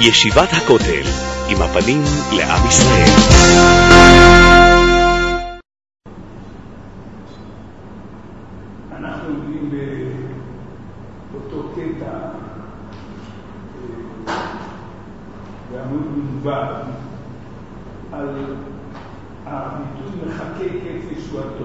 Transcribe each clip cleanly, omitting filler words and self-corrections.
ישיבת הכותל, עם הפנים לעם ישראל. אנחנו עובדים באותו קטע בעמוד מנוון על הביטוי מחכה קץ ישועתו.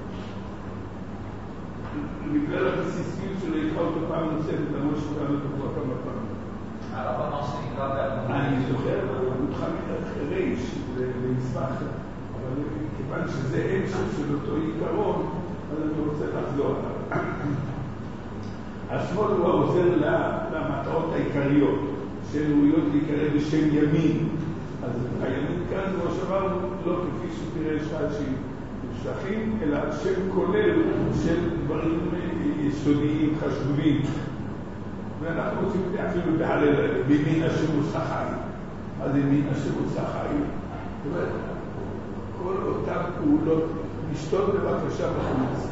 בגלל הבסיסיות שלו יקרא אותו פעם נוספת, למרות שקראנו אותו כבר כמה פעמים. הרב אמר שנקרא בעמוד. אני זוכר, בעמוד חמישי זה מסמך, אבל כיוון שזה המשך של אותו עיקרון, אז אני רוצה לחזור עליו. השמאל הוא העוזר למטרות העיקריות, שראויות להיקרא בשם ימין. אז הימין כאן, כמו שאמרנו, לא כפי שתראה שחשים נשלחים, אלא שם כולל של דברים יסודיים, חשובים. ואנחנו רוצים אפילו בהלל, בימין השם עושה חיים. אז ימין השם עושה חיים. זאת אומרת, כל אותן פעולות, לשתות בבקשה בחוץ.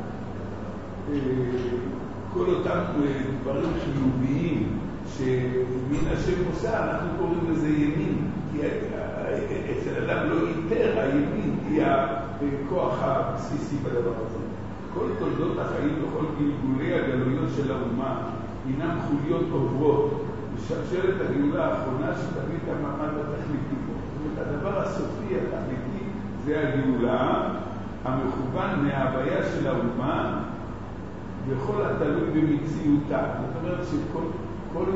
כל אותם דברים חיוביים שמין השם עושה, אנחנו קוראים לזה ימין, כי אצל אדם לא ייתר, הימין היא הכוח הבסיסי בדבר הזה. כל תולדות החיים וכל גלגולי הגלויות של האומה הינם חוליות עוברות בשרשרת הגאולה האחרונה שתביא את המעמד התכליתי. זאת אומרת, הדבר הסופי התכליתי זה הגאולה המכוון מההוויה של האומה וכל התלוי במציאותה. זאת אומרת שכל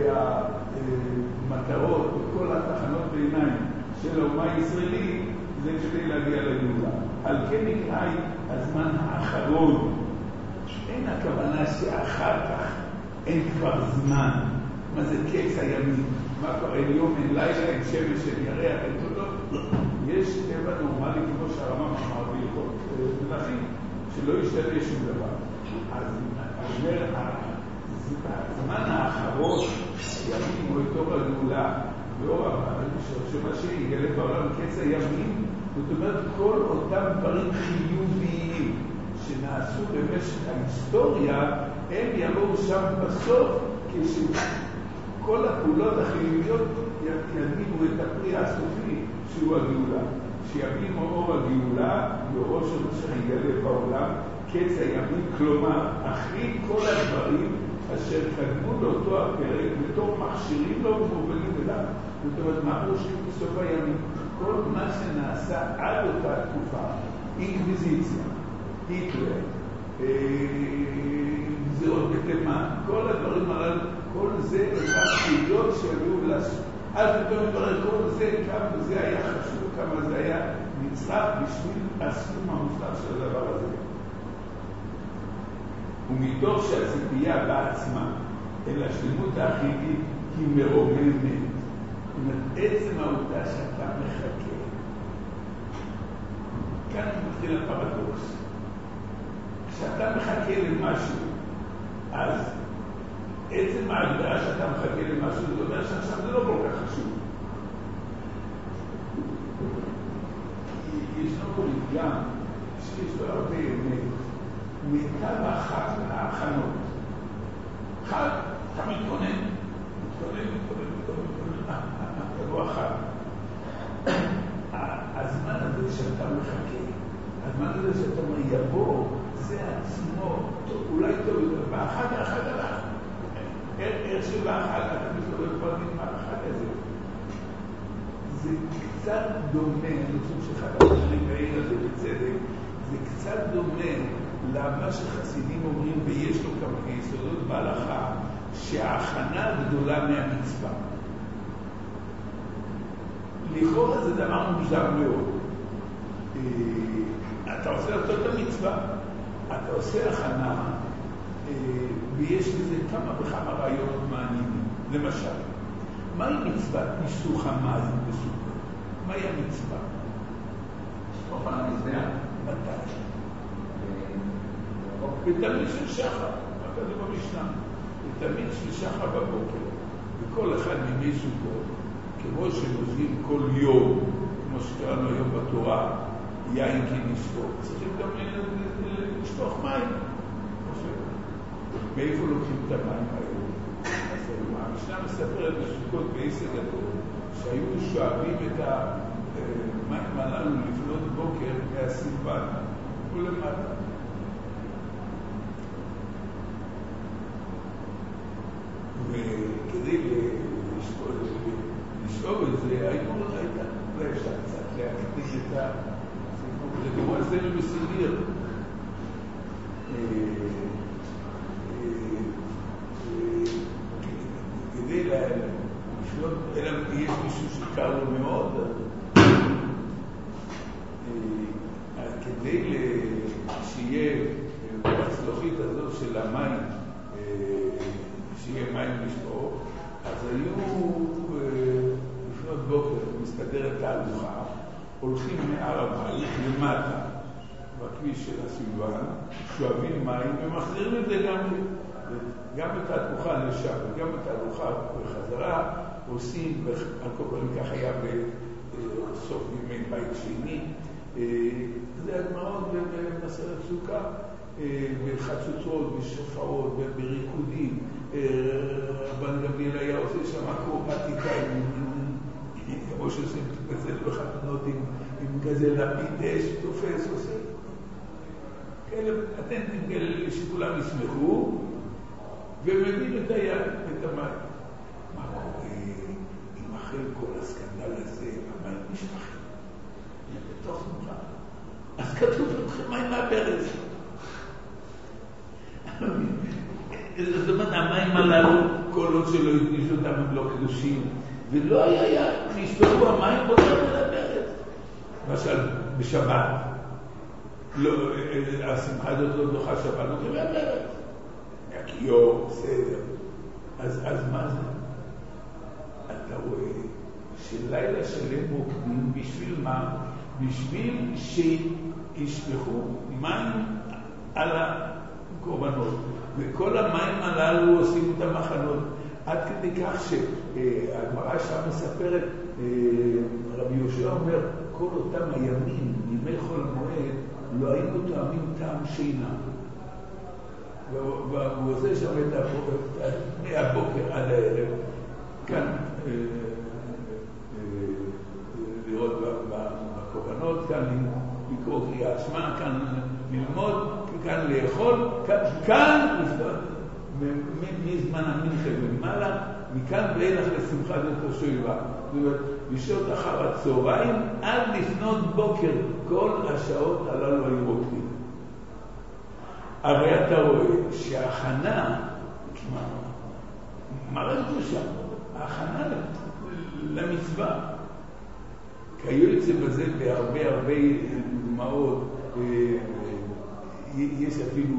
המטרות וכל התחנות בעיניים של האומה הישראלית זה כדי להגיע לגאולה. על כן נקרא הזמן האחרון. אין הכוונה שאחר כך אין כבר זמן. מה זה קץ הימים? מה כבר אין יום, אין לילה, אין שמש, אין ירח, אין תודות? יש טבע נורמלי כמו שהרמב"ם אמר בהלכות מלכים, שלא ישתנה שום דבר. אז הזמן האחרון, הימים או את אור הגאולה, ואור שמה שיגלה בעולם קץ הימים, זאת אומרת כל אותם דברים חיוביים שנעשו במשך ההיסטוריה, הם יבואו שם בסוף כשכל הפעולות החיוביות יניבו את הפרי הסופי שהוא הגאולה. שיביאו אור הגאולה ואור של שיגלה בעולם קץ הימים, כלומר אחרי כל הדברים אשר קדמו לאותו הפרק בתור מכשירים לא ומובלים אליו. זאת אומרת, מה ראשי בסוף הימים? כל מה שנעשה עד אותה תקופה, אינקוויזיציה, היטלר, גזירות בתימן, כל הדברים הללו, כל זה אחד פעולות שהביאו לעשות. אז פתאום מתברר כל זה, כמה זה היה חשוב, כמה זה היה נצרך בשביל הסיום המושלם של הדבר הזה. ומתוך שהציפייה בעצמה אל השלמות האחידית היא מרוממת. זאת אומרת, עצם העובדה שאתה מחכה. כאן מתחיל הפרדוקס. כשאתה מחכה למשהו, אז עצם ההגדרה שאתה מחכה למשהו, זה אומר שעכשיו זה לא כל כך חשוב. ישנו פה לפגם שיש לו הרבה אמת. מיטב ההכנות. חג, אתה מתכונן. תבוא החג. הזמן הזה שאתה מחכה, הזמן הזה שאתה אומר יבוא, זה עצמו, אולי טוב יותר, והחג הלך. איך שבאחד, אתה מסתובב כבר נגמר החג הזה. זה קצת דומה, אני חושב שאחד האחרים בעיר הזה בצדק, זה קצת דומה למה שחסידים אומרים, ויש לו כמה יסודות בהלכה, שההכנה גדולה מהמצווה. לכאורה זה דבר מוזר מאוד. אתה עושה אותו את המצווה, אתה עושה הכנה, ויש לזה כמה וכמה רעיונות מעניינים. למשל, מהי מצוות ניסוך המים בסוכות? מהי המצווה? אוכל המזבח? מתי? בתמיד של שחר, מה כתוב במשנה? בתמיד של שחר בבוקר. וכל אחד מימי סוכות, כמו שנוזים כל יום, כמו שקראנו היום בתורה, יין כי נשפוך, צריכים גם לשפוך מים. מאיפה לוקחים את המים האלה? המשנה מספרת מספרת בסוכות בעשר גדול, שהיו שואבים את המים הללו לפנות בוקר מהסיפן, ולמטה. וכדי לשאוב את זה, הייתה אולי אפשר קצת להקדיש את הסיפור, זה כמו אצלנו בסדיר. כדי לשאול, אלא יש מישהו שקר לו מאוד, כדי שיהיה בצלוחית הזאת של המים, שיהיה מים לשפור, אז היו לפנות בוקר, מסתדרת תהלוכה, הולכים מהר הבית למטה, בכביש של הסילואן, שואבים מים ומחזירים את זה גם את התהלוכה לשם וגם את התהלוכה בחזרה, עושים, על כל פנים כך היה בסוף ימי בית שני, זה הגמרות במסרת סוכה, בחצוצות, בשופרות, בריקודים, רבן גמליאל היה עושה שם אקרובטיקה, כמו שעושים כזה בחתונות עם כזה לפיד אש, תופס, עושה כאלה פטנטים כאלה שכולם ישמחו, ומבין את היד, את המים. מה קורה אם אחרי כל הסקנדל הזה המים נשפכים? בתוך שמחה. אז כתוב לכם מים מהברז. זאת אומרת, המים הללו, כל עוד שלא יתנישו אותם הם לא קדושים, ולא היה, נשפכו המים בוטר מהברז. למשל, בשבת, השמחה הזאת לא דוחה שבת, נותנים מהברז. מהכיור, בסדר. אז מה זה? אתה רואה שלילה שלם מוקדים, בשביל מה? בשביל שישפכו מים על הקורבנות. וכל המים הללו עושים את המחנות. עד כדי כך שהגמרא שם מספרת, רבי יהושע אומר, כל אותם הימים, ימי חול המועד, לא היינו טועמים טעם שינה. והוא עושה שם את מהבוקר עד הערב, כאן לראות בקורבנות, כאן לקרוא קריאת שמע, כאן ללמוד, כאן לאכול, כאן מזמן המנחה ומעלה, מכאן ואילך לשמחת אותו שואבה. זאת אומרת, בשעות אחר הצהריים עד לפנות בוקר, כל השעות הללו היו רוקדים. הרי אתה רואה שההכנה, מה ראינו שם? ההכנה למצווה. כיוצא בזה בהרבה דוגמאות, יש אפילו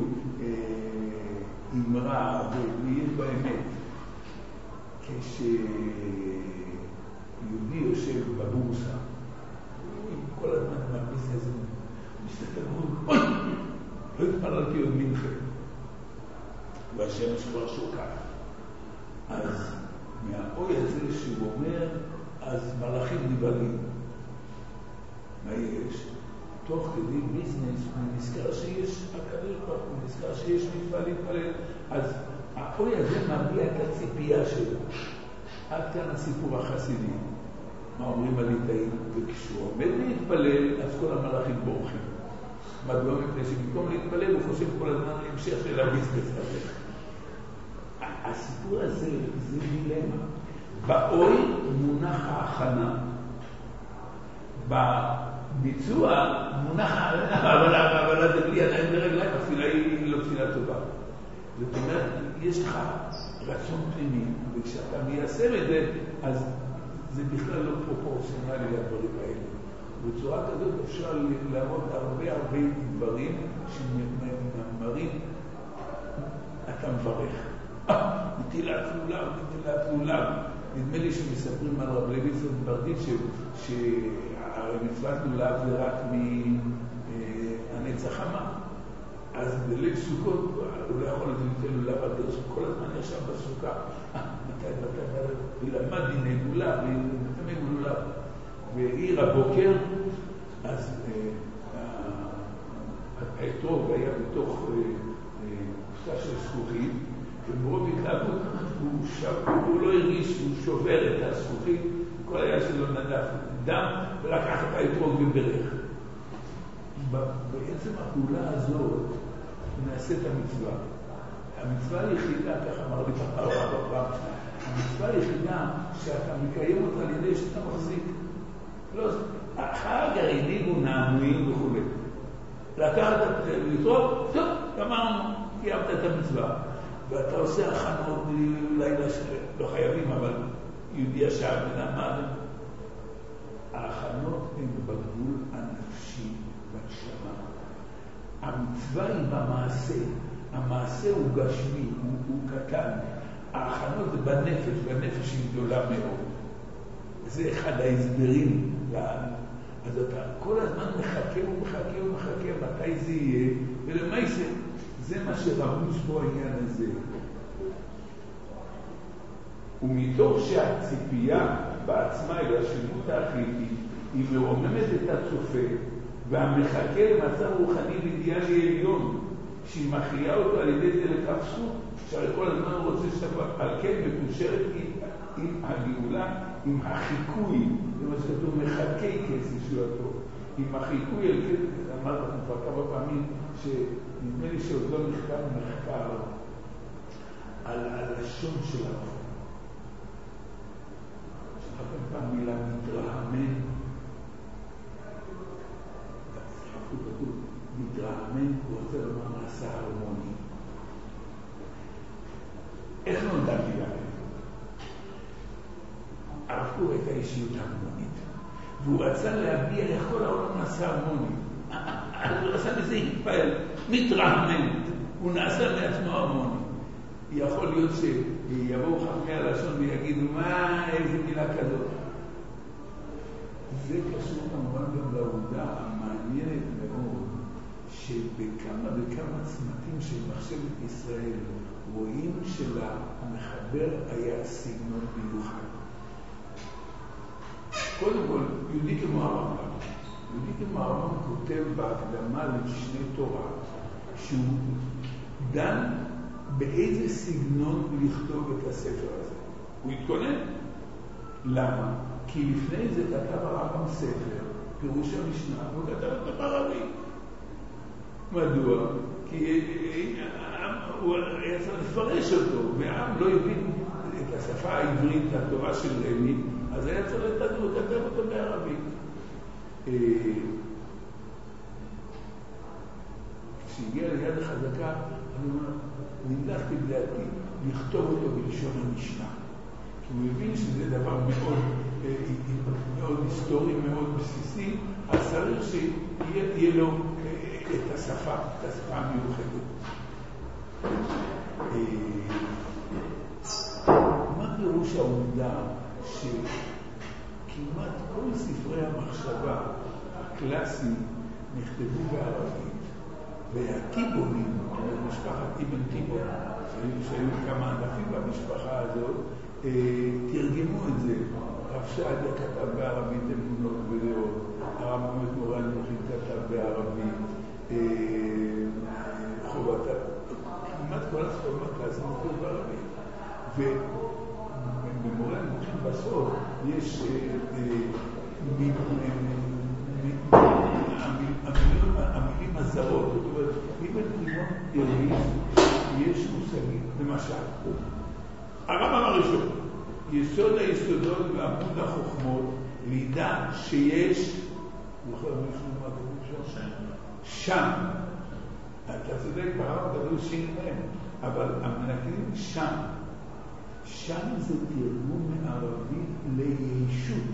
אמרה, ויש באמת, כשיהודי יושב בבורסה, כל הזמן מהביס הזה, מסתכל ואומר, אוי! לא התפללתי עוד מנחה, והשמש כבר שוקעת. אז מהאוי הזה שהוא אומר, אז מלאכים נבלים. מה יש? תוך כדי ביזנס, הוא נזכר שיש הקדוש ברוך הוא, נזכר שיש מצווה להתפלל. אז האוי הזה מביע את הציפייה שלו. עד כאן הסיפור החסידי. מה אומרים הליטאים? וכשהוא עומד להתפלל, אז כל המלאכים בורחים. מדוע? מפני שבמקום להתפלל הוא חושב כל הזמן להמשך של הביזנס הזה. הסיפור הזה זה דילמה. באוי מונח ההכנה. בביצוע מונח ההכנה, אבל זה בלי ידיים ורגליים, התפילה היא לא תפילה טובה. זאת אומרת, יש לך רצון פנימי, וכשאתה מיישם את זה, אז זה בכלל לא פרופורציונלי לדברים האלה. בצורה כזאת אפשר לעמוד הרבה דברים שמראים, אתה מברך. נטילת לולב. נדמה לי שמספרים על רב לויצון ברדית שהמצוות לולב זה רק מהנץ החמה. אז בליל סוכות הוא לא יכול לתת לולב על דרך שכל הזמן ישב בסוכה. ולמד דיני לולב, ונתמד לולב. ועיר הבוקר, אז האתרוג היה בתוך קופסה של זכוכית, ומרוב התלהבות הוא הוא לא הרגיש שהוא שובר את הזכוכית, כל היה שלו נדף דם, ולקח את האתרוג וברך. בעצם הפעולה הזאת נעשה את המצווה. המצווה היחידה, ככה אמר לי פעם, המצווה היחידה שאתה מקיים אותה על ידי שאתה מחזיק. לא, אחר גרעינים הוא נענועים וכו'. לקחת את האתרוג, טוב, גמרנו, קיימת את המצווה. ואתה עושה הכנות לילה שלם, לא חייבים, אבל יהודי ישר ונעמד. ההכנות הן בגבול הנפשי, בנשמה. המצווה היא במעשה. המעשה הוא גשמי, הוא קטן. ההכנות זה בנפש, בנפש היא גדולה מאוד. זה אחד ההסברים. אז אתה כל הזמן מחכה, מתי זה יהיה, ולמה זה מה שרמוש בו העניין הזה. ומתוך שהציפייה בעצמה אל השלמות האחריתית היא מרוממת את הצופה והמחכה למצב רוחני ואידיאלי עליון שהיא מכריעה אותו על ידי זה לכף זכות, שהרי כל הזמן הוא רוצה שתבוא על כן מקושרת עם הגאולה, עם החיקוי, זה מה שכתוב מחכה כסף שלו, עם החיקוי על כן, אמרת לכם כבר כמה פעמים שנדמה לי שעוד לא נכתב מחקר על הלשון של הרב. שמעתם פעם מילה מתרחמן? מתרחמן, הוא רוצה לומר מעשה הרמוני. איך נולדה מילה? הרב קוק הייתה אישיות הרמונית, והוא רצה להביע איך כל העולם נעשה הרמוני. הוא עשה בזה התפעל, מתרחמן, הוא נעשה לעצמו הרמוני. יכול להיות שיבואו חכמי הלשון ויגידו, מה, איזה מילה כזאת? זה קשור כמובן גם לעובדה המעניינת מאוד, שבכמה וכמה צמתים של מחשבת ישראל, רואים שלמחבר היה סגנון מיוחד. קודם כל, יהודי כמו הרמב"ם כותב בהקדמה למשנה תורה, שהוא דן באיזה סגנון לכתוב את הספר הזה. הוא התכונן. למה? כי לפני זה כתב הרמב"ם ספר, פירוש המשנה, והוא כתב את בערבית. מדוע? כי הוא היה צריך לפרש אותו, והעם לא הבין את השפה העברית, התורה של רמי, אז היה צריך לתדעו, הוא כתב אותו בערבית. כשהגיע ליד החזקה, אני אומר, נמלכתי בדעתי לכתוב אותו בלשון המשנה. כי הוא הבין שזה דבר מאוד היסטורי, מאוד בסיסי, אז צריך שיהיה לו את השפה המיוחדת. מה פירוש העובדה שכמעט כל ספרי המחשבה הקלאסיים נכתבו בערבית, והטיבונים, משפחת אבן טיבון, שהיו כמה ענפים במשפחה הזאת, תרגמו את זה. רב שעדיה כתב בערבית אמונות ודעות, הרמב"ם את מורה הנבוכים כתב בערבית, חובתה, כמעט כל הספרים הקלאסיים נכתבו בערבית. ובמורה הנבוכים בסוף יש המילים הזרות, זאת אומרת, אבן טיבון הרגיש יש מושגים, למשל, הרמב"ם הראשון, יסוד היסודות ועמוד החוכמות, לידע שיש, זוכר מישהו מה כתוב שם, אתה צודק, ברמב"ם כתוב שיניים, אבל המנקדים שם זה תרגום מערבית לישות,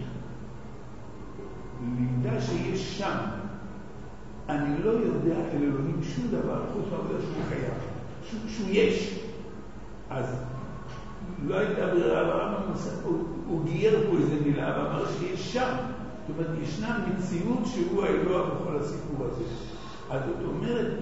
לידע שיש שם. אני לא יודע אל אלוהים שום דבר, חוץ מהעובדה שהוא קיים, שהוא יש. אז לא הייתה ברירה, הרמב"ם הוא גייר פה איזה מילה ואמר שיש שם. זאת אומרת, ישנה מציאות שהוא האלוה בכל הסיפור הזה. אז זאת אומרת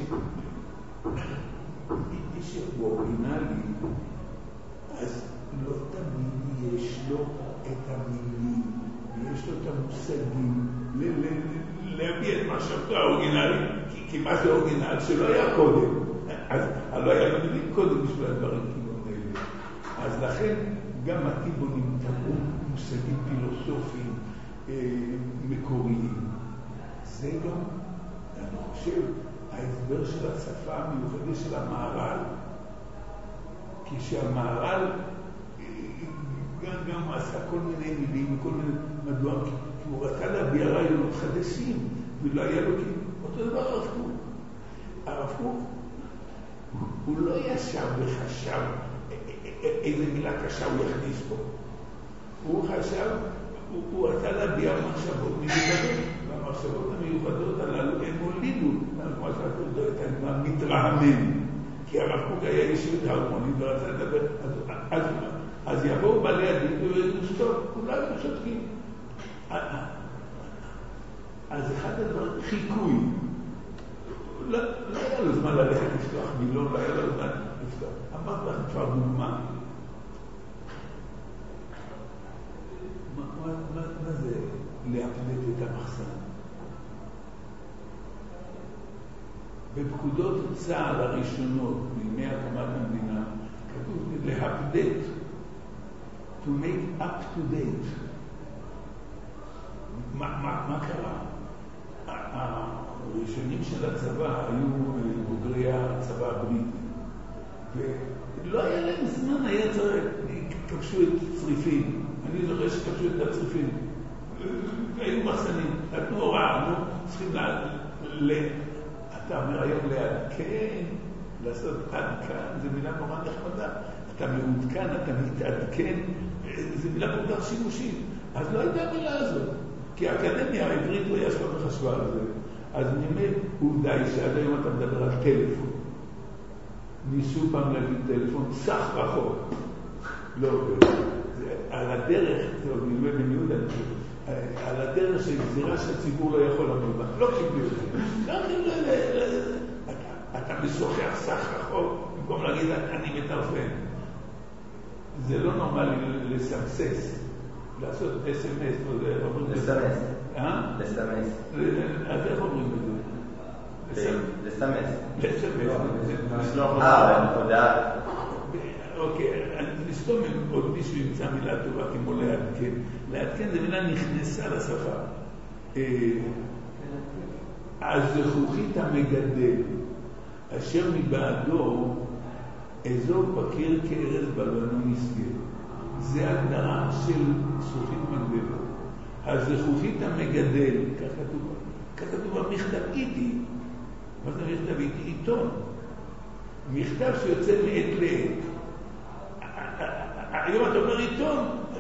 איש אורגינלי, אז לא תמיד יש לו את המילים, ויש לו את המושגים להביע את מחשבתו האורגינלי, כי מה זה אורגינל? שלא היה קודם. אז לא היה לו מילים קודם בשביל הדברים כאילו האלה. אז לכן גם הטיבונים תראו מושגים פילוסופיים מקוריים. זה גם, אני חושב, ההסבר של השפה המיוחדת של המהר"ל. כשהמהר"ל גם עשה כל מיני מילים, כל מיני מדוע, כי הוא רצה להביע רעיונות חדשים, ולא היה לו אותו דבר הרב קוק. הרב קוק, הוא לא ישב וחשב איזה מילה קשה הוא יכניס פה. הוא חשב, הוא רצה להביע מחשבות מיוחדות, והמחשבות המיוחדות הללו הם הולידו, כמו שאתה יודע, את המתרעמם, כי הרב קוק היה איש יותר הרמוני ורצה לדבר, אז יבואו בעלי הדין ויגידו, טוב, אולי הם צודקים. אז אחד הדברים, חיקוי. לא היה לו זמן ללכת לפתוח מילון, לא היה לו זמן לפתוח. אמרת לך כבר דוגמה. מה זה להפדט את המחסן? בפקודות צה"ל הראשונות, מימי הקמת המדינה, כתוב להפדט, to make up to date. מה קרה? הראשונים של הצבא היו בוגרי הצבא הבריטי, ולא היה להם זמן, היה צריך, כבשו את צריפין. אני זוכר שכבשו את הצריפין, והיו מחסנים, נתנו הוראה, צריכים אתה אומר היום לעדכן, לעשות עד כאן, זו מילה נורא נחמדה. אתה מעודכן, אתה מתעדכן, זו מילה כל כך שימושית. אז לא הייתה המילה הזאת, כי האקדמיה העברית לא ישבה וחשבה על זה. אז נאמר, עובדה היא שעד היום אתה מדבר על טלפון. ניסו פעם להגיד טלפון, סך רחוק. לא עובד. על הדרך, זה עוד נלמד במיעוד, על הדרך של גזירה שהציבור לא יכול לעמוד בה. לא קיבלו את זה. אתה משוחח סך רחוק, במקום להגיד, אני מטרפן. זה לא נורמלי לסמסס, לעשות SMS או זה. לסמס. לסמס. אז איך אומרים את זה? לסמס. לסמס. הודעה. אוקיי, נסתום אם עוד מישהו ימצא מילה טובה כמו לעדכן. לעדכן זה מילה נכנסה לשפה. הזכוכית המגדל, אשר מבעדו אזור בקיר כארז בלבנון נסגר. זה הגדרה של זכוכית מגדלת. הזכוכית המגדל, כך כתוב במכתב איתי. מה זה מכתב איתי? עיתון. מכתב שיוצא מעת לעת. היום אתה אומר עיתון.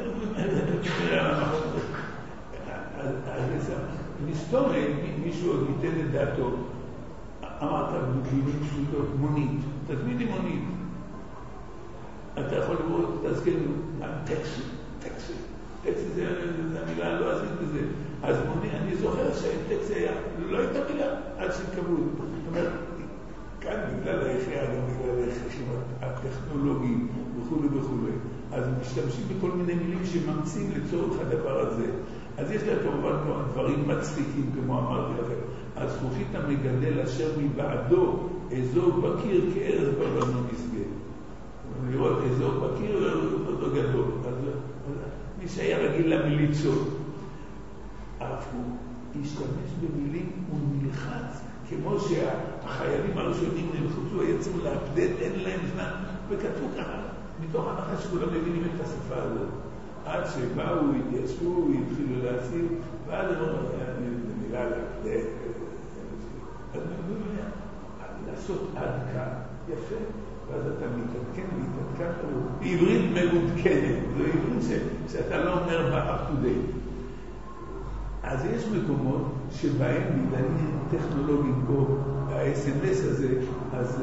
נסתום מישהו עוד ייתן את דעתו. אמרת במילים פשוטות, מונית. תזמין לי מונית. אתה יכול לראות, תזכיר לי, טקסי. טקסי זה המילה, לא עשית בזה. אז מונית, אני זוכר שהטקסי היה, לא הייתה מילה עד שקבלו. זאת אומרת, כאן בגלל ההכרח, גם בגלל ההכרחים הטכנולוגיים וכו'. אז משתמשים בכל מיני מילים שממציאים לצורך הדבר הזה. אז יש לה כמובן דברים מצחיקים, כמו אמרתי לכם. הזכוכית המגדל אשר מבעדו אזור בקיר כארז בלבנון נסגר. לראות אזור בקיר אותו גדול. אז מי שהיה רגיל למיליצות, הרב קוק השתמש במילים ונלחץ, כמו שהחיילים הראשונים נלחצו, היה צריך להפדט, אין להם זמן, וכתבו ככה, מתוך הנחה שכולם מבינים את השפה הזאת. עד שבאו, התיישבו, התחילו להציב, ועד מילה להפדט. אז לעשות עד כאן, יפה, ואז אתה מתעדכן, בעברית מעודכנת, זו עברית שאתה לא אומר ב-up to date. אז יש מקומות שבהם בעידנים טכנולוגיים כמו ה-SMS הזה, אז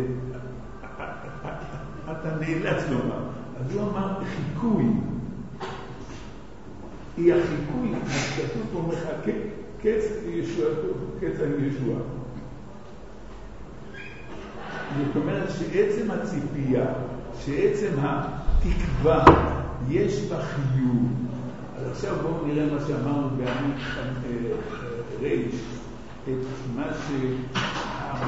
אתה נאלץ לומר. אז הוא אמר חיקוי. היא החיקוי, כתוב פה מחכה, קץ ישועתו, קץ הישועה. זאת אומרת שעצם הציפייה, שעצם התקווה, יש בה חיוב. אז עכשיו בואו נראה מה שאמרנו בעמוד רייש, את מה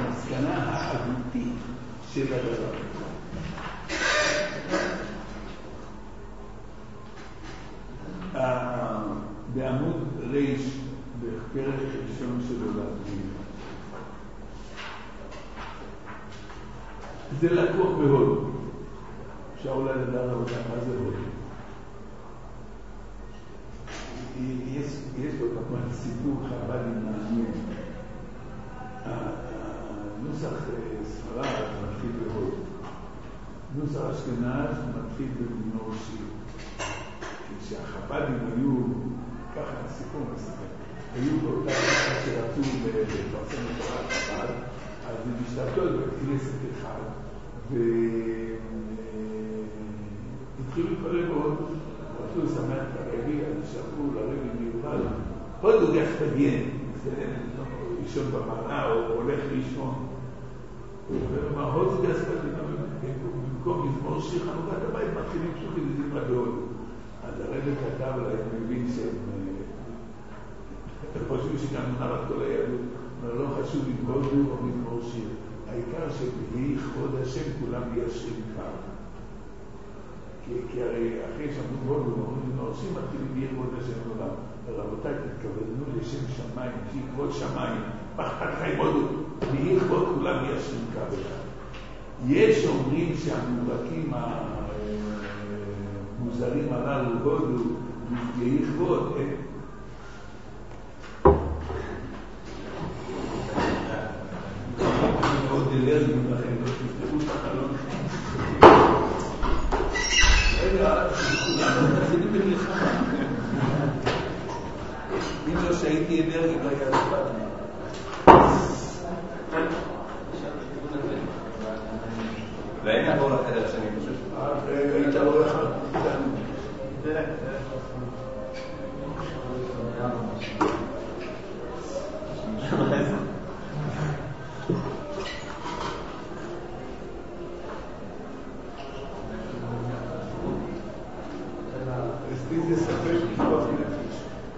שהמסקנה האמיתית של הדבר. זה לקוח בהודו. אפשר אולי לדעת רבותיי מה זה הודו. יש לו כמובן סיפור חב"די מעניין. הנוסח ספרד מתחיל בהודו. נוסח אשכנז מתחיל במנור שיר. כשהחב"דים היו, ככה הסיפור מספר, היו באותה תקופה שרצו לפרסם את תורת חב"ד, אז הם השתלטו על בית כנסת אחד, והתחילו להתפלל בהודו. רצו לשמח את הרבי, אז שאמרו לרבי מיוחד, הודו גח תגיין, לישון במעלה או הולך לישון. ומה הודו גח תגיין, במקום מזמור שיר חנוכת הבית מתחילים פשוטים לזמרה בהודו. אז הרבי כתב לה, אני מבין שהם חושבים שגם נראה כל היהדות, אבל לא חשוב אם הודו או מזמור שיר. העיקר שבהי כבוד השם כולם ישרים קר. כי הרי אחרי שאמרו הודו, אומרים נורשים מתחילים בהי כבוד השם כולם. ורבותיי, תתכווננו לשם שמיים, כי כבוד שמיים, פחד חיים הודו, בהי כבוד כולם ישרים קר. יש אומרים שהמובהקים המוזרים הללו הודו, בהי כבוד, מאוד אלרגים לכם, לא תפתחו את החלון. רגע, כולנו מתחילים במלחמה. אם לא שהייתי אלרגי, לא היה אכפת לי. ואין נעבור לחדר השני פשוט. היית רואה לך? זה ספק לפתוח נפש.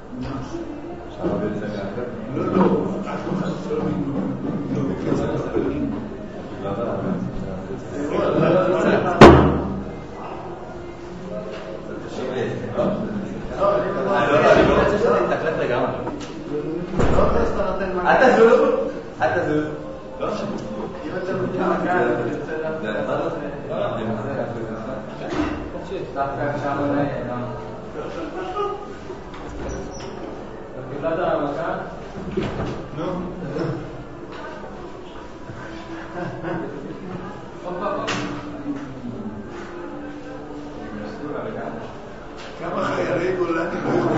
לא, רק מחד סלמים. לא, בקצת הספקים. אל תזוז. לא שם. אם אתה מכמה כאן, דווקא שם עליי, קיבלת המכה? נו. כמה חיילי גולני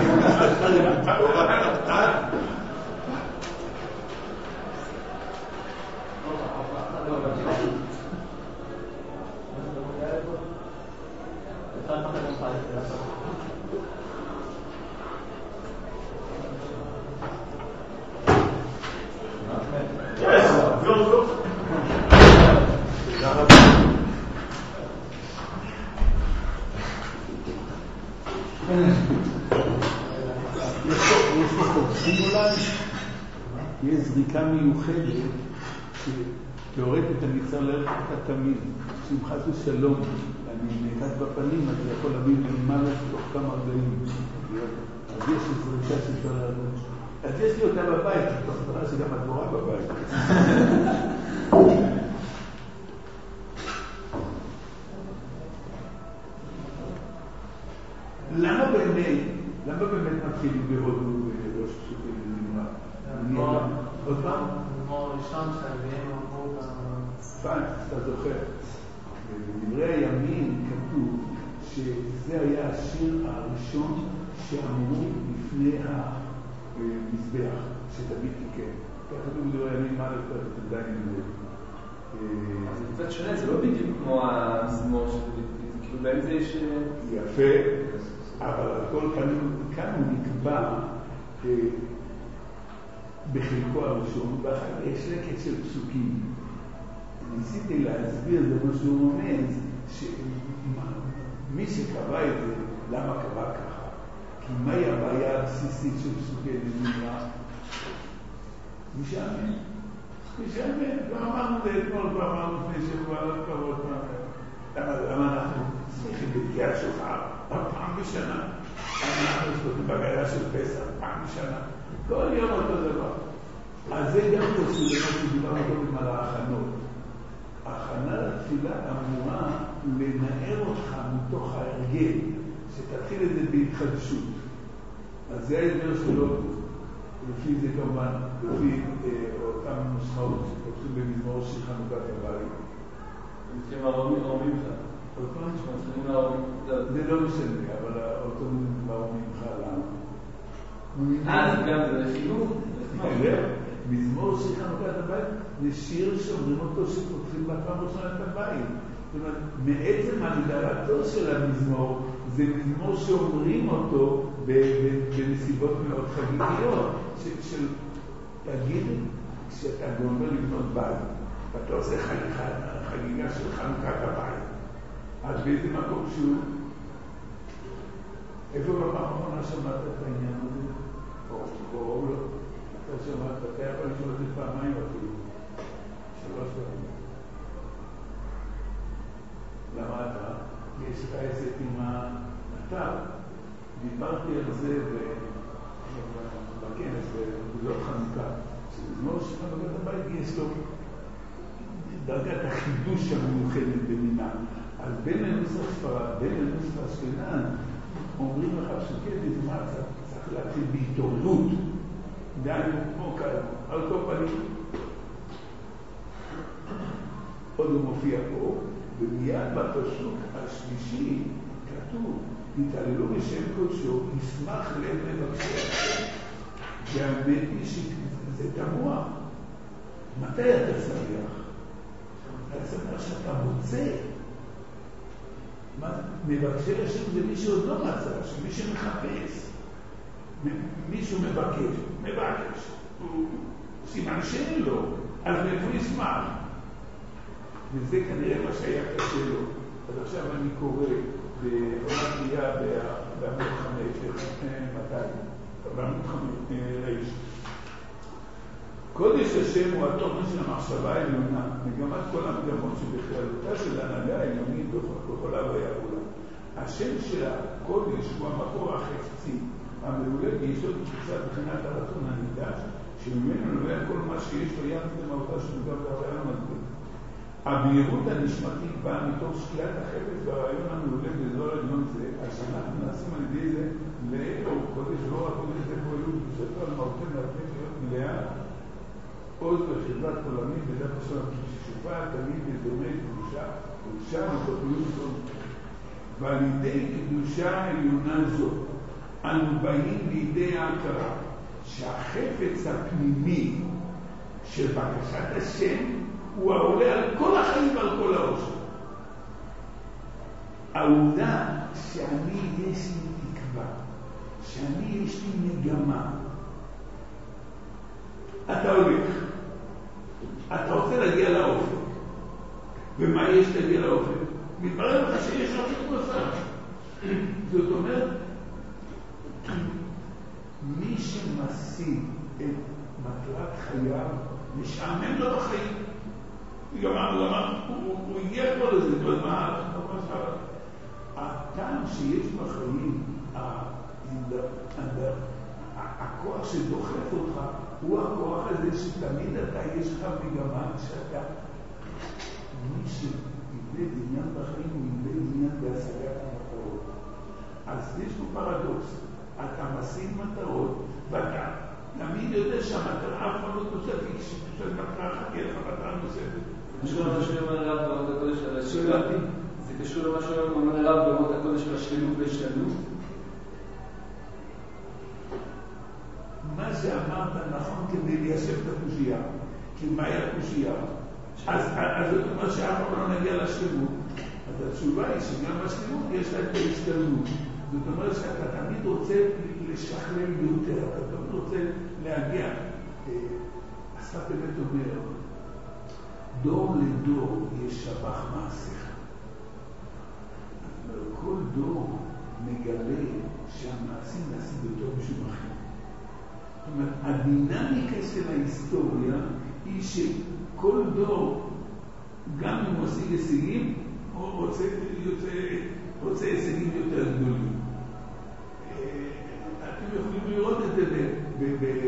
יש זריקה מיוחדת שתיאורטית אני צריך ללכת את התמיד, שאם חס ושלום אני נקט בפנים, אז זה יכול להביא למעלה תוך כמה רגעים. אז יש זריקה שאפשר לעלות. אז יש לי אותה בבית, תוך דבר שגם הדבורה בבית. למה באמת מתחילים בהודו ובראש פשוטים לזמרה? עוד פעם? כמו ראשון שהביאים אמרו פעם, אתה זוכר. בדברי הימים כתוב שזה היה השיר הראשון שאמרו לפני המזבח, שדוד תיקן. כך כתוב בדברי הימים, מה לפתח את עדיין עם אז זה קצת שונה, זה לא בדיוק כמו המזמור שדוד תיקן, כאילו באמצע יש... יפה, אבל על כל כאן הוא נקבע בחלקו הראשון, ואחר יש לקט של פסוקים. ניסיתי להסביר זה מה שהוא רומז, שמי שקבע את זה, למה קבע ככה? כי מהי הבעיה הבסיסית של פסוקי נזמרה? משעמם. לא אמרנו את זה אתמול, כבר אמרנו לפני שבוע, לא קרוב פעם. למה אנחנו שמחים בתקיעת שופר? פעם בשנה. אנחנו שמחים בגאיה של פסח, פעם בשנה. כל יום אותו דבר. אז זה גם תוספות, שדיברנו קודם על ההכנות. ההכנה לתפילה אמורה לנער אותך מתוך ההרגל, שתתחיל את זה בהתחדשות. אז זה ההסבר שלו, לפי זה כמובן, לפי אותם נוסחאות שכתובים במזמור של חנוכת הבית. לפי הרומאים לך. זה לא משנה, אבל אותו הרומאים לך למה. זה גם זה חינוך. מזמור של חנוכת הבית זה שיר שאומרים אותו שפותחים בפעם ראשונה את הבית. זאת אומרת, מעצם הגדרתו של המזמור, זה מזמור שאומרים אותו בנסיבות מאוד חגיגיות. תגיד, כשאתה גומר לבנות בית, ואתה עושה חגיגה של חנוכת הבית, אז באיזה מקום שהוא? איפה בפעם האחרונה שמעת את העניין הזה? או לא? אתה שמעת, אתה יכול לשאול את זה פעמיים אפילו. 3 פעמים. למה אתה? יש לך עסק עם האתר. דיברתי על זה בכנס, בגבולות חנוכה. שמזמור של חנוכת הבית יש לו דרגת החידוש המיוחדת במינה. אז בין הנוסח ספרד, בין הנוסח אשכנז, אומרים לך שכן, מה צריך להתחיל בהתעוררות. דהיינו כמו כאן, על כל פנים. עוד הוא מופיע פה, ומיד בפסוק השלישי כתוב, התעללו בשם קודשו, ישמח לב מבקשי השם. והאמת היא שזה תמוה. מתי אתה שמח? אתה שמח שאתה מוצא. מבקשי השם זה מי שעוד לא מצא, שמי שמחפש. מישהו מבקש. הוא סימן שאין לו, אז מאיפה ישמח? וזה כנראה מה שהיה קשה לו. אז עכשיו אני קורא בעונת קריאה בעמוד 5, בעמוד 5, ראש. קודש השם הוא התוכן של המחשבה העליונה, מגמת כל המגמות שבכללותה של ההנהגה העליונית בכל ההוויה כולה. השם של הקודש הוא המקור החפצי, המעולה ביסוד תפיסת בחינת הרצון הנידש, שממנו נובע כל מה שיש לו יחד למהותה שמוגב בהוויה המדהים. הבהירות הנשמתית באה מתוך שקיעת החפץ והרעיון המעולה באזור העליון זה, אז שאנחנו נעשים על ידי זה לאור קודש, לא רק קודש זה פועלות בשתו על מהותנו להפני להיות מלאה, עוז וחברת עולמית בדף השם ששופה תמיד בדומה קדושה ותוכלות זו. ועל ידי קדושה העליונה זו, אנו באים לידי ההכרה שהחפץ הפנימי של בקשת השם הוא העולה על כל החיים ועל כל האושר. העובדה שאני יש לי תקווה, שאני יש לי מגמה. אתה הולך, אתה רוצה להגיע לאופק. ומה יש להגיע לאופק? מתברר לך שיש אופק נוסף. זאת אומרת, מי שמשיג את מטרת חייו, משעמם לו בחיים. הוא הגיע כבר לזה, הטעם שיש בחיים, הכוח שדוחף אותך, הוא הכוח הזה שתמיד אתה יש לך מגמה שאתה, מי שאיבד עניין בחיים, הוא איבד עניין בהשגת המטרות. אז יש פה פרדוקס, אתה משיג מטרות, ואתה תמיד יודע שהמטרה אף פעם לא תוספת, כשתוספת מטרה אחת, תהיה לך מטרה נוספת. קשור למה שאומר הרב ברמות הקודש של השלמות? זה קשור למה שאומר הרב ברמות הקודש של השלמות והשתנות? מה שאמרת נכון כדי ליישב את הקושייה, כי מהי הקושייה? אז זאת אומרת שאף פעם לא נגיע לשלמות. אז התשובה היא שגם בשלמות יש לה את ההשתנות. זאת אומרת שאתה תמיד רוצה לשכלל יותר, אתה תמיד רוצה להגיע. השפת באמת אומר, דור לדור ישבח מעשיך. כל דור מגלה שהמעשים נעשים יותר משובחים. זאת אומרת, הדינמיקה של ההיסטוריה היא שכל דור, גם אם הוא עושה הישגים, רוצה הישגים יותר גדולים. אתם יכולים לראות את זה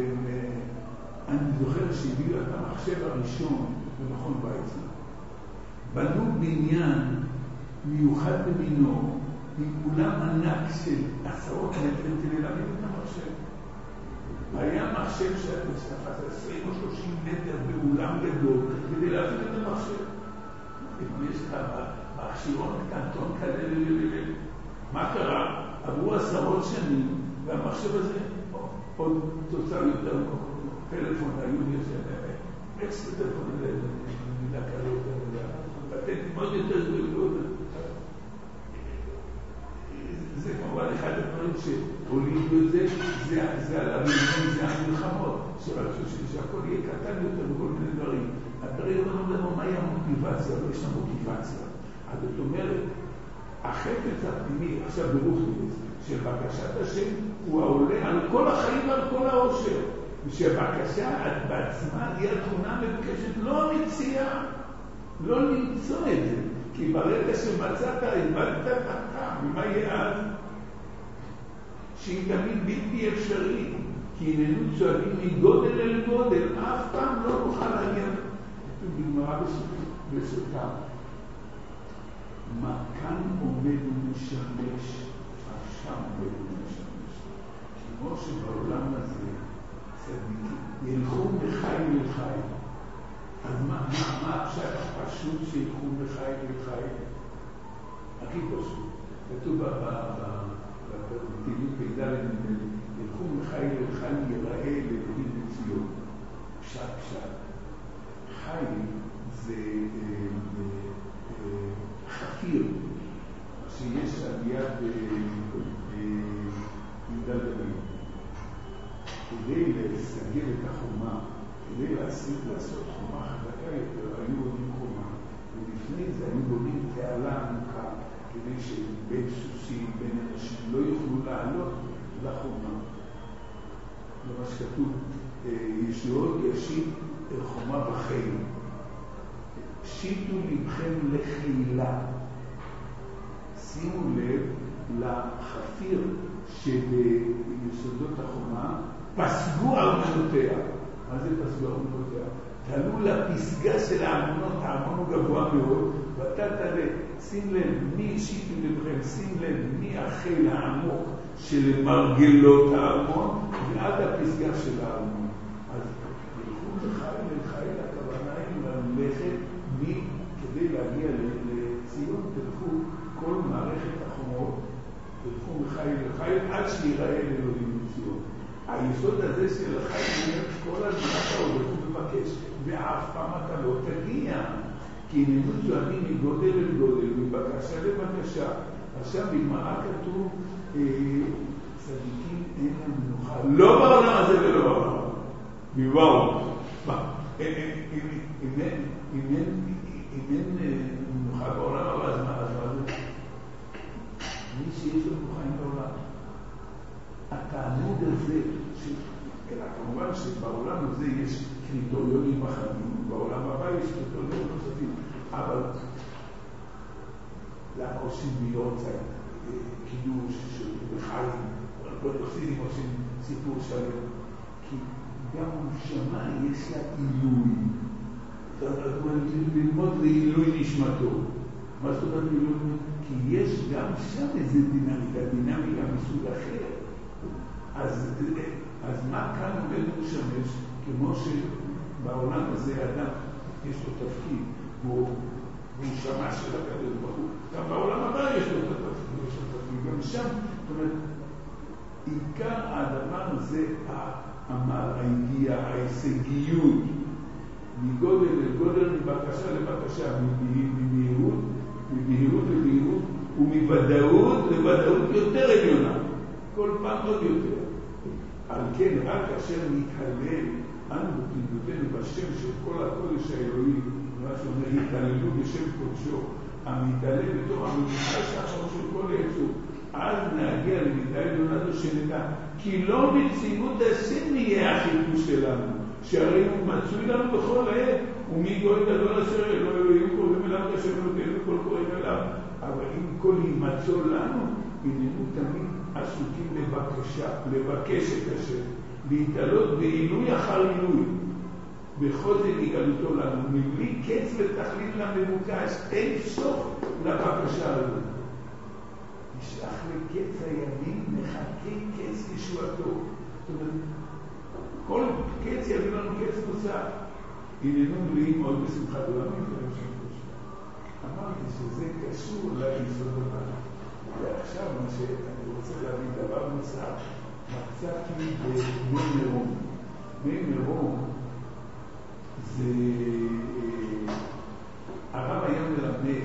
אני זוכר שהביאו את המחשב הראשון במכון ויצמן. בנו בניין מיוחד במינו, עם אולם ענק של עשרות מטרים כדי להביא את המחשב. היה מחשב שתפס 20 או 30 מטר באולם גדול כדי להביא את המחשב. יש מכשירון קטנטון כאלה, מה קרה? עברו עשרות שנים, והמחשב הזה עוד תוצר יותר טלפון, היו אקס טלפון, מילה כאלה יותר, פטנטים עוד יותר גדול. זה כמובן אחד הדברים שהולידו את זה, זה על המלחמות, זה המלחמות, שהכל יהיה קטן יותר בכל מיני דברים. הדברים לא מדברים מהי המוטיבציה, לא יש המוטיבציה. אז זאת אומרת, החפץ הפנימי, עכשיו ברוחניס, של בקשת השם, הוא העולה על כל החיים ועל כל העושר. ושבקשה בעצמה היא התכונה מבקשת, לא מציעה, לא למצוא את זה. כי ברגע שמצאת, איבדת את הטעם, ומה יהיה אז? שהיא תמיד בלתי אפשרית, כי איננו צועדים מגודל אל גודל, אף פעם לא נוכל להגיע. בגמרא בסוטה, מה כאן עומד ומשמש, שם עומד ומשמש. כמו שבעולם הזה צדיקים ילכו מחי לחי. אז מה הפשט הפשוט שילכו מחי לחי? הכי פשוט. כתוב בתהילים פ"ד, ילכו מחי לחי ייראה לאלוהים בציון. פשט. חי זה חפיר, שיש על יד יהודה דוד. כדי לסגל את החומה, כדי לעשות חומה חזקה יותר, היו בונים חומה, ולפני זה היו בונים תעלה עמוקה, כדי שבין סוסים, בין אנשים לא יוכלו לעלות לחומה. למה שכתוב, ישועות ישיב חומה בחיים. שיטו לבכם לחילה. שימו לב לחפיר שביסודות החומה, פסגו ארמונותיה. מה זה פסגו ארמונותיה? תעלו לפסגה של הארמונות, הארמון הוא גבוה מאוד, ואתה תעלה, שים לב מי שיטו לבכם, שים לב מי החיל העמוק של מרגלות הארמון, ועד הפסגה של הארמון. אז ילכו לחיל, הכוונה היא ללכת כדי להגיע לציון, תלכו כל מערכת החומות, תלכו מחיל לחיל, עד שיראה אלוהים בציון. היסוד הזה של החיל אומר כל הזמן אתה הולך ומבקש, ואף פעם אתה לא תגיע, כי איננו צועדים מגודל אל גודל, מבקשה לבקשה. עכשיו בגמרא כתוב, צדיקים אין להם מנוחה, לא בעולם הזה ולא בעולם. מבואו. אם אין מנוחה בעולם, אבל אז מה זה? מי שיש לו מנוחיים בעולם. התענוג הזה, כמובן שבעולם הזה יש קריטריונים אחרים, בעולם הבא יש קריטריונים נוספים, אבל למה עושים מילות קידוש וחיים, כל חסידים עושים סיפור שלם, כי גם נשמה יש לה עילוי. ללמוד לעילוי נשמתו. מה זאת אומרת עילוי? כי יש גם שם איזה דינמיקה מסוג אחר. אז מה כאן עומד משמש? כמו שבעולם הזה אדם יש לו תפקיד, והוא שמע של הקדוש ברוך הוא. גם בעולם הבא יש לו תפקיד, גם שם. זאת אומרת, עיקר הדבר הזה, היגיעה, ההישגיות, מגודל לגודל, מבקשה לבקשה, מבהירות לבהירות, ומוודאות לוודאות יותר עליונה. כל פעם עוד יותר. על כן, רק כאשר נתהלל, אנו בתלדותנו בשם של כל הקודש האלוהי, מה שאומר, התהללו בשם קודשו, המתעלה בתור המדינה שחר של כל היצור, אז נגיע למידה עליונה זו שנדע, כי לא מציאות השם יהיה החיפוש שלנו, שהרי הוא מצוי לנו בכל עת, ומי גוי גדול אשר אלוהים קוראים אליו כאשר אלוהים כל קוראים אליו. אבל אם כל יימצוא לנו, איננו תמיד עסוקים לבקש את השם, להתעלות בעילוי אחר עילוי. בחוזר יגלותו לנו, מבלי קץ ותכלית למבוקש, אין סוף לבקשה הזאת. נשלח לקץ הימים, נחכה קץ ישועתו. זאת אומרת, כל קץ יביא לנו קץ נוסף. הננו מלאים מאוד בשמחת עולמים. אמרתי שזה קשור ליסוד הבא. ועכשיו מה שאני רוצה להביא דבר נוסף, מצאתי במי מירון. מי מירון זה הרב היה מלמד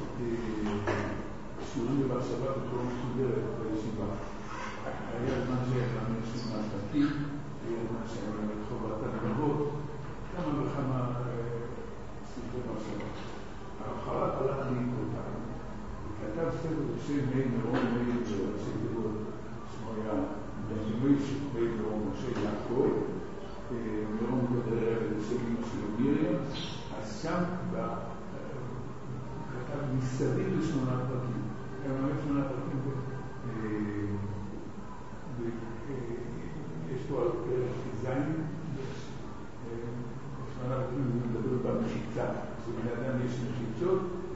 שיעורים בבחשבה בצורה מסודרת בישיבה. היה זמן שהלמד שיעורים מעסקים, היה זמן שהלמד חובת הגנבות, כמה וכמה ספרי מחשבה. הרב הלך לעקבותיו וכתב ספר בשם מי מירון, מי ראשי דירות, שמו היה מי מירון משה יעקב, מירון גודל של אמא שלו מיריam, אז שם כתב מסביב לשמונה פרקים. היה ממש 8 פרקים, יש פה על פרק זין, 8 פרקים מדבר במחיצה, שבן אדם יש מחיצות,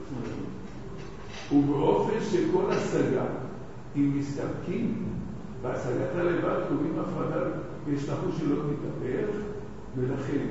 ובאופן שכל השגה, אם מסתפקים בהשגת הלבד, קובעים הפרדה, יש לחוש שלא מתהפך, ולכן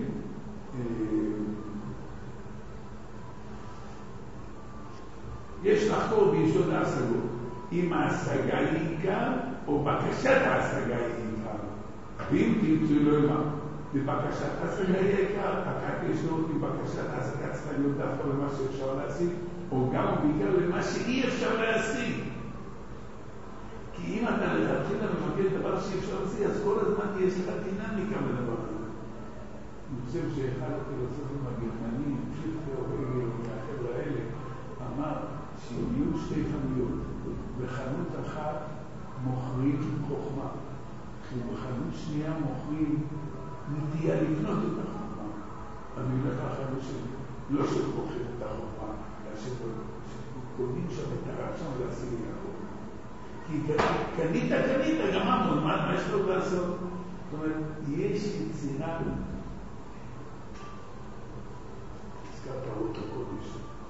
יש לחקור ביסוד ההשגות, אם ההשגה היא עיקר, או בקשת ההשגה היא עיקר. ואם תמצאו לא אמר, בבקשת ההשגה היא עיקר, הכת יש לו בבקשת ההשגה צריכה להיות דווקא למה שאפשר להשיג, או גם בעיקר למה שאי אפשר להשיג. כי אם אתה להתחיל למגן דבר שאי אפשר להשיג, אז כל הזמן יש לך דינמיקה בדבר הזה. אני חושב שאחד הפילוסופים הגרמנים, שפטר וגל מהחבר'ה האלה, אמר שיהיו 2 חנויות. בחנות אחת מוכרים חוכמה, ובחנות שנייה מוכרים נטייה לקנות את החוכמה. אני הולך לחנות לא שפוחים את החוכמה, אלא שקונים שם את הרצון להשיג את החוכמה. כי קנית, גמרנו, מה יש לו לעשות? זאת אומרת, יש יצירה, הזכרת רות הקודש,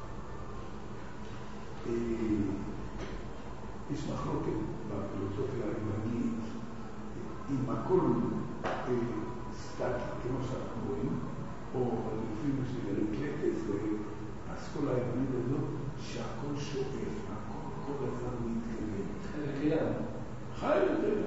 יש מחלוקת בפילוסופיה היוונית, אם הכל סטטי, כמו שאנחנו רואים, או לפעמים של אריקלטס והאסכולה היוונית הזאת, שהכל שואף, הכל כל הזמן מתקדם. חי יותר.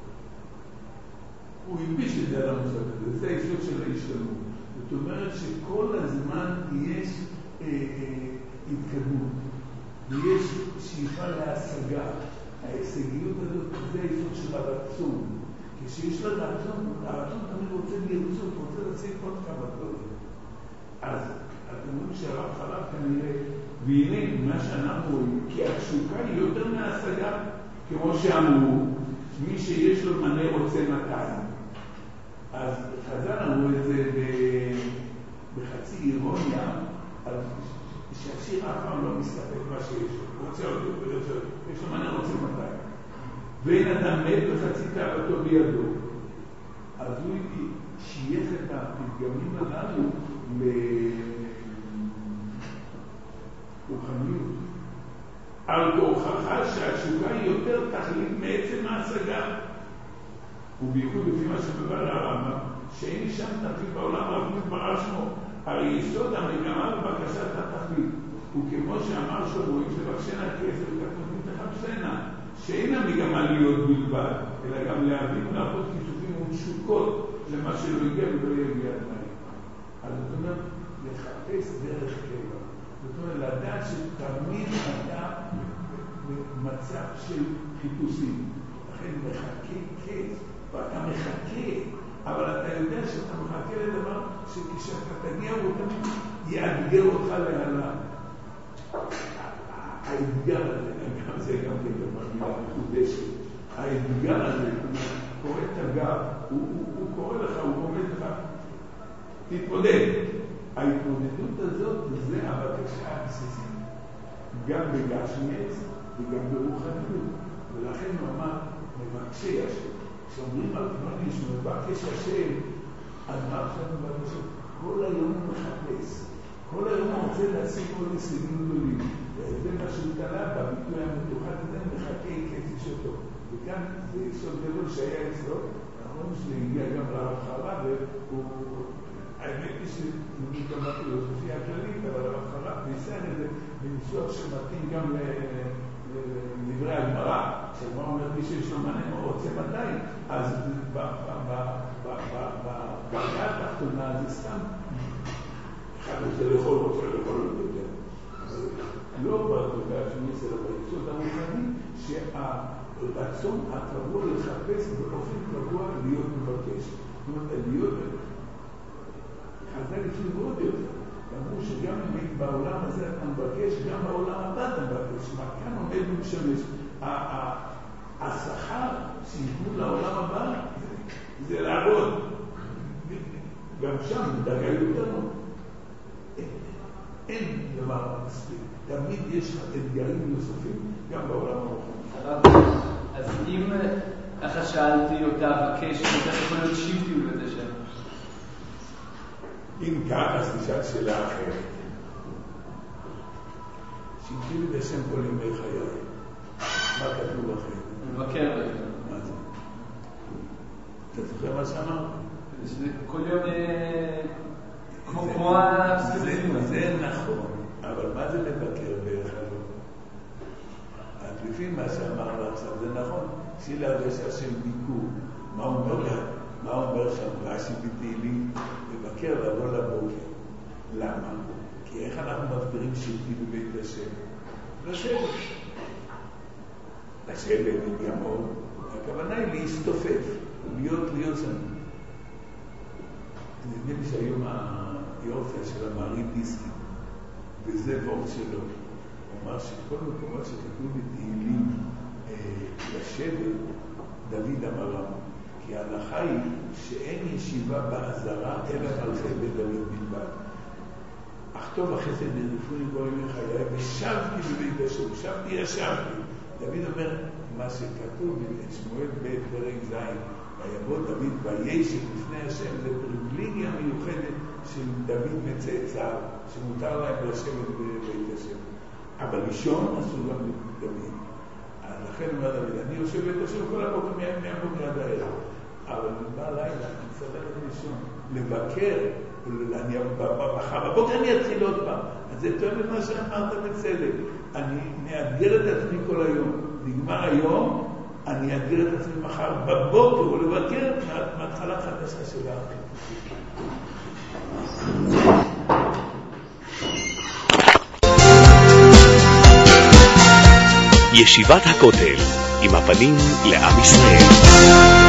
הוא הלביש את זה על המושג הזה, זה היסוד של ההשתלמות. זאת אומרת שכל הזמן יש התקדמות, ויש שאיפה להשגה. ההישגיות הזאת זה היסוד של הרצון. כשיש לה רצון, הרצון תמיד רוצה לרצות, רוצה להשיג עוד כמה דברים. אז אתם אומרים שהרב חלב כנראה, והנה מה שאנחנו רואים, כי התשוקה היא יותר מההשגה, כמו שאמרו, מי שיש לו מנה רוצה 200. אז חז"ל אמרו את זה בחצי אירוניה, שהשיר אף פעם לא מסתפק מה שיש לו, הוא רוצה עוד יותר, יש לו מנה רוצה 200. ואין אדם מת וחצי תאוותו בידו. אז הוא שייך את הפתגמים הללו לרוחניות. על כוחך שהתשוקה היא יותר תכלית מעצם ההשגה. ובייחוד לפי מה שבא לרמב"ם, שאין שם תכלית בעולם רק מתברר שמו, הרי יסוד המגמה בבקשת התכלית. וכמו שאמר שומעים שבקשנה כסף וכתנותית תחפשנה, שאין המגמה להיות בלבד, אלא גם להבין ולעבוד כיסופים ותשוקות למה שלא יגיע ולא יגיע עדיין. אז זאת אומרת, לחפש דרך קבע. זאת אומרת, לדעת שתמיד אתה במצב של חיפושים. לכן מחכה קץ, ואתה מחכה, אבל אתה יודע שאתה מחכה לדבר שכשאתה תגיע הוא תמיד יאתגר אותך להעלה. האתגר הזה, גם זה גם כן במילה מחודשת, האתגר הזה, הוא קורא תגר, הוא קורא לך, הוא עומד לך, תתמודד. ההתמודדות הזאת זה הבקשה הבסיסית, גם בגשמיץ וגם ברוחניות, ולכן הוא אמר, מבקשי השם. כשאומרים על פלוני שמבקש השם, אז מה עכשיו מבקש? כל היום הוא מחפש, כל היום הוא רוצה להשיג עוד הישגים גדולים. זה מה שהוא תלה בביטוי המתוחד הזה, מחכה כסף שלו. וכאן זה יסוד גדול שהיה אצלו, אנחנו רואים שזה הגיע גם לרב חרב, האמת היא שנגיד גם בפילוסופיה הכללית, אבל הרב חרב ניסה את זה בניסוח שמתאים גם לדברי הגמרא. כשהגמרא אומרת מי שיש לו מנה הוא רוצה 200, אז בדרגה התחתונה זה סתם אחד רוצה לאכול יותר. לא בדרגה השני אלא ביסוד הרוחני שהרצון הקבוע לחפש באופן קבוע להיות מבקש. זאת אומרת, להיות חז"ל הפליגו עוד יותר. אמרו שגם אם בעולם הזה אתה מבקש, גם בעולם הבא אתה מבקש. כאן עומד ומשמש. השכר שיתנו לעולם הבא זה לעבוד. גם שם דרגה יותר מאוד. אין דבר מספיק. תמיד יש אתגרים נוספים גם בעולם הרוחני. אז אם ככה שאלתי אותה בקש, אתה יכול להיות שיפטיות לזה שם. אם כך, אז תשאל שאלה אחרת. שיפטיות לשם כל ימי חיי. מה כתוב לכם? מבקר בזה. מה זה? אתה זוכר מה שאמרת? כל יום כמו הספציפים. זה נכון, אבל מה זה לבקר בחלום? לפי מה שאמרנו עכשיו, זה נכון, שיהיה להרגשה של ביקור. מה אומר שם רש"י בתהילים? לבקר לבוא לבוקר. למה? כי איך אנחנו מגדירים שבטי בבית השם? לשבת לגמור. הכוונה היא להסתופף, להיות שם. נדמה לי שהיום היופי של המעריב דיסקי, וזה וורט שלו, הוא אמר שכל מקומות שכתוב בתהילים לשבת, דוד אמר לנו, כי ההלכה היא שאין ישיבה בעזרה אלא מלכי בית דוד בלבד. אך טוב החסד נרדפוני כל ימי חיי, ושבתי בבית השם, ישבתי. דוד אומר, מה שכתוב את שמואל ב' פרק ז', ויבוא דוד וישב לפני השם, זה פריבילגיה מיוחדת של דוד מצאצאיו, שמותר להם לשבת בבית השם. אבל לישון אסור גם דוד. אז לכן אומר דוד, אני יושב בבית השם כל הבוקר מהבוקר עד הערב. אבל בלילה אני מסתדר לישון, לבקר, מחר בבוקר אני אתחיל עוד פעם. אז זה תואם את מה שאמרת בצדק. אני מאתגר את עצמי כל היום. נגמר היום, אני אאתגר את עצמי מחר בבוקר ולבקר מהתחלה חדשה של האחר. ישיבת הכותל עם הפנים לעם ישראל.